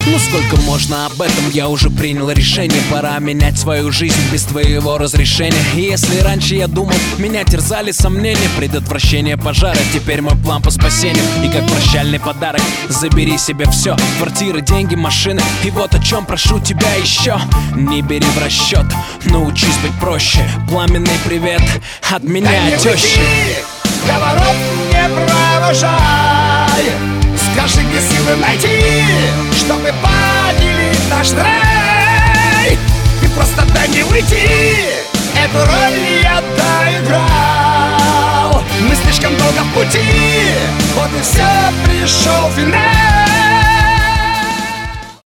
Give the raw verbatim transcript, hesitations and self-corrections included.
Ну сколько можно об этом, я уже принял решение. Пора менять свою жизнь без твоего разрешения. И если раньше я думал, меня терзали сомнения, предотвращение пожара, теперь мой план по спасению. И как прощальный подарок забери себе все: квартиры, деньги, машины. И вот о чем прошу тебя еще: не бери в расчет, научись быть проще. Пламенный привет от меня, да тещи. До ворот не провожай, скажи, где силы найти, чтобы поделить наш рай. Ты просто дай мне уйти, эту роль я доиграл. Мы слишком долго в пути, вот и все, пришел финал.